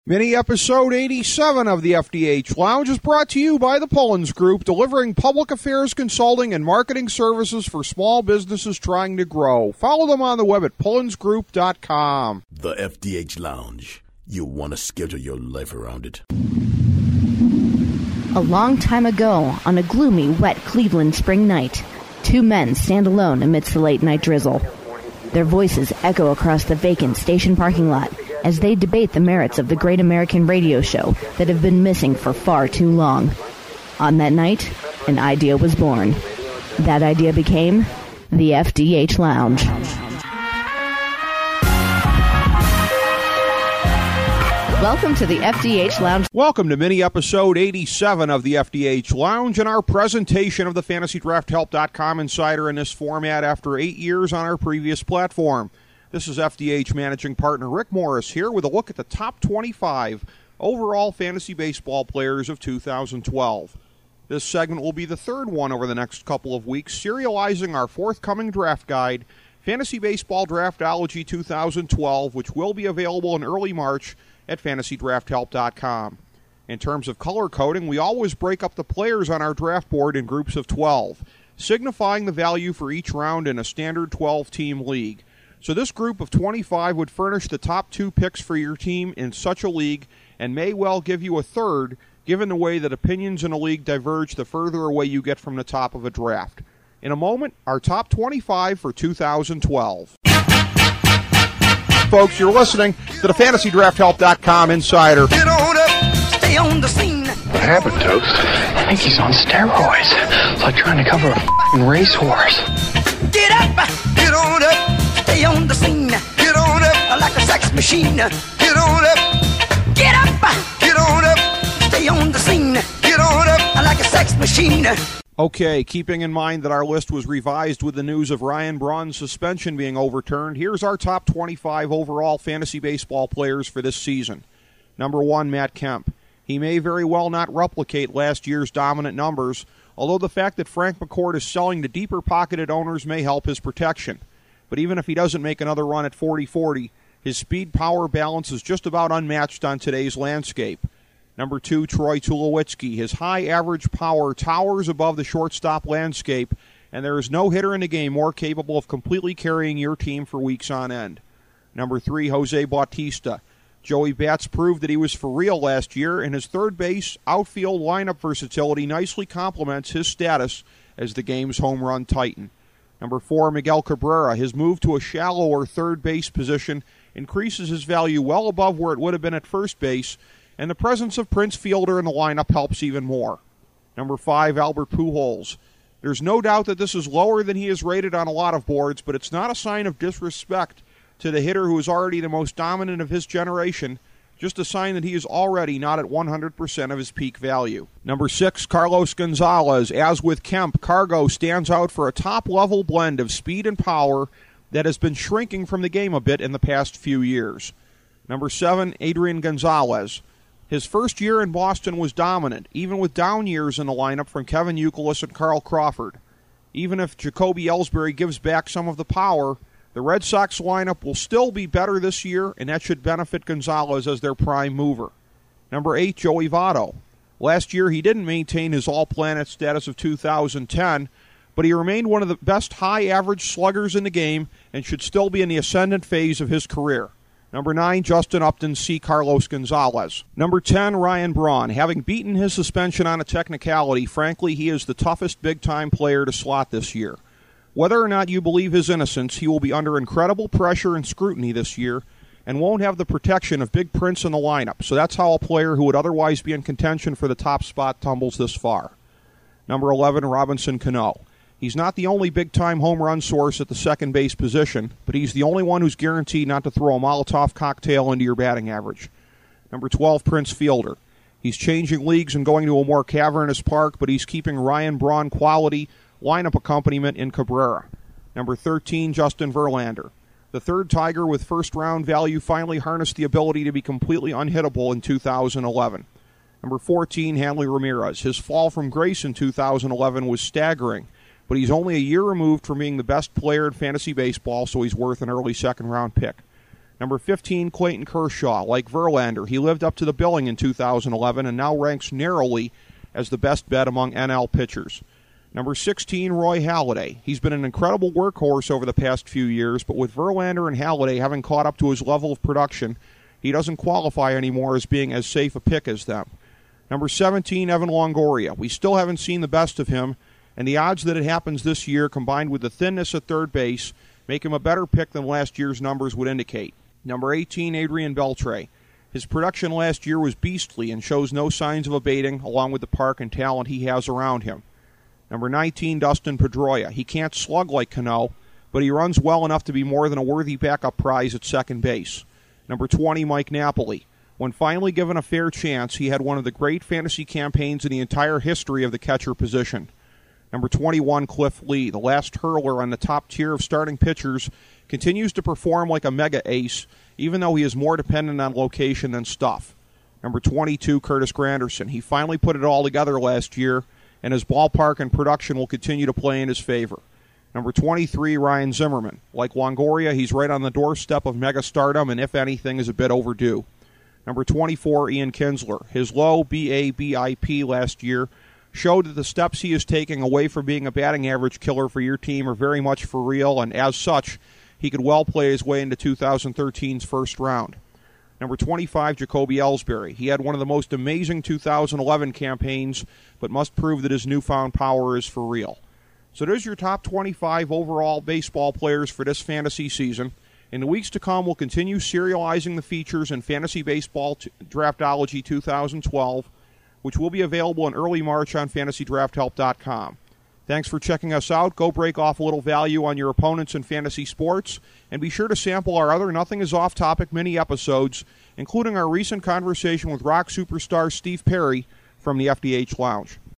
Mini episode 87 of the FDH Lounge is brought to you by the Pullins Group, delivering public affairs consulting and marketing services for small businesses trying to grow. Follow them on the web at pullinsgroup.com. The FDH Lounge. You want to schedule your life around it. A long time ago, on a gloomy, wet Cleveland spring night, two men stand alone amidst the late-night drizzle. Their voices echo across the vacant station parking lot as they debate the merits of the great American radio show that have been missing for far too long. On that night, an idea was born. That idea became the FDH Lounge. Welcome to the FDH Lounge. Welcome to mini episode 87 of the FDH Lounge and our presentation of the FantasyDraftHelp.com Insider in this format after 8 years on our previous platform. This is FDH Managing Partner Rick Morris here with a look at the top 25 overall fantasy baseball players of 2012. This segment will be the third one over the next couple of weeks, serializing our forthcoming draft guide, Fantasy Baseball Draftology 2012, which will be available in early March at FantasyDraftHelp.com. In terms of color coding, we always break up the players on our draft board in groups of 12, signifying the value for each round in a standard 12-team league. So this group of 25 would furnish the top 2 picks for your team in such a league and may well give you a third, given the way that opinions in a league diverge the further away you get from the top of a draft. In a moment, our top 25 for 2012. Folks, you're listening to the FantasyDraftHelp.com Insider. Get on up, stay on the scene. What happened, Toast? I think he's on steroids. It's like trying to cover a f***ing racehorse. Get up, get on up, stay on the scene. Get on up like a sex machine. Get on up, get on up, stay on the scene. Get on up like a sex machine. Okay, keeping in mind that our list was revised with the news of Ryan Braun's suspension being overturned, here's our top 25 overall fantasy baseball players for this season. Number 1, Matt Kemp. He may very well not replicate last year's dominant numbers, although the fact that Frank McCourt is selling to deeper-pocketed owners may help his protection. But even if he doesn't make another run at 40-40, his speed-power balance is just about unmatched on today's landscape. Number 2, Troy Tulowitzki. His high average power towers above the shortstop landscape, and there is no hitter in the game more capable of completely carrying your team for weeks on end. Number 3, Jose Bautista. Joey Bats proved that he was for real last year, and his third base, outfield lineup versatility nicely complements his status as the game's home run titan. Number 4, Miguel Cabrera. His move to a shallower third base position increases his value well above where it would have been at first base, and the presence of Prince Fielder in the lineup helps even more. Number 5, Albert Pujols. There's no doubt that this is lower than he is rated on a lot of boards, but it's not a sign of disrespect to the hitter who is already the most dominant of his generation, just a sign that he is already not at 100% of his peak value. Number 6, Carlos Gonzalez. As with Kemp, Cargo stands out for a top-level blend of speed and power that has been shrinking from the game a bit in the past few years. Number 7, Adrian Gonzalez. His first year in Boston was dominant, even with down years in the lineup from Kevin Youkilis and Carl Crawford. Even if Jacoby Ellsbury gives back some of the power, the Red Sox lineup will still be better this year, and that should benefit Gonzalez as their prime mover. Number 8, Joey Votto. Last year he didn't maintain his all-planet status of 2010, but he remained one of the best high-average sluggers in the game and should still be in the ascendant phase of his career. Number 9, Justin Upton, C. Carlos Gonzalez. Number 10, Ryan Braun. Having beaten his suspension on a technicality, frankly, he is the toughest big-time player to slot this year. Whether or not you believe his innocence, he will be under incredible pressure and scrutiny this year and won't have the protection of Big Prince in the lineup, so that's how a player who would otherwise be in contention for the top spot tumbles this far. Number 11, Robinson Cano. He's not the only big-time home run source at the second base position, but he's the only one who's guaranteed not to throw a Molotov cocktail into your batting average. Number 12, Prince Fielder. He's changing leagues and going to a more cavernous park, but he's keeping Ryan Braun quality lineup accompaniment in Cabrera. Number 13, Justin Verlander. The third Tiger with first-round value finally harnessed the ability to be completely unhittable in 2011. Number 14, Hanley Ramirez. His fall from grace in 2011 was staggering, but he's only a year removed from being the best player in fantasy baseball, so he's worth an early second-round pick. Number 15, Clayton Kershaw. Like Verlander, he lived up to the billing in 2011 and now ranks narrowly as the best bet among NL pitchers. Number 16, Roy Halladay. He's been an incredible workhorse over the past few years, but with Verlander and Halladay having caught up to his level of production, he doesn't qualify anymore as being as safe a pick as them. Number 17, Evan Longoria. We still haven't seen the best of him, and the odds that it happens this year, combined with the thinness at third base, make him a better pick than last year's numbers would indicate. Number 18, Adrian Beltre. His production last year was beastly and shows no signs of abating, along with the park and talent he has around him. Number 19, Dustin Pedroia. He can't slug like Cano, but he runs well enough to be more than a worthy backup prize at second base. Number 20, Mike Napoli. When finally given a fair chance, he had one of the great fantasy campaigns in the entire history of the catcher position. Number 21, Cliff Lee, the last hurler on the top tier of starting pitchers, continues to perform like a mega ace, even though he is more dependent on location than stuff. Number 22, Curtis Granderson. He finally put it all together last year, and his ballpark and production will continue to play in his favor. Number 23, Ryan Zimmerman. Like Longoria, he's right on the doorstep of mega stardom, and if anything, is a bit overdue. Number 24, Ian Kinsler. His low BABIP last year showed that the steps he is taking away from being a batting average killer for your team are very much for real, and as such, he could well play his way into 2013's first round. Number 25, Jacoby Ellsbury. He had one of the most amazing 2011 campaigns, but must prove that his newfound power is for real. So there's your top 25 overall baseball players for this fantasy season. In the weeks to come, we'll continue serializing the features in Fantasy Baseball Draftology 2012, which will be available in early March on FantasyDraftHelp.com. Thanks for checking us out. Go break off a little value on your opponents in fantasy sports, and be sure to sample our other Nothing is Off Topic mini episodes, including our recent conversation with rock superstar Steve Perry from the FDH Lounge.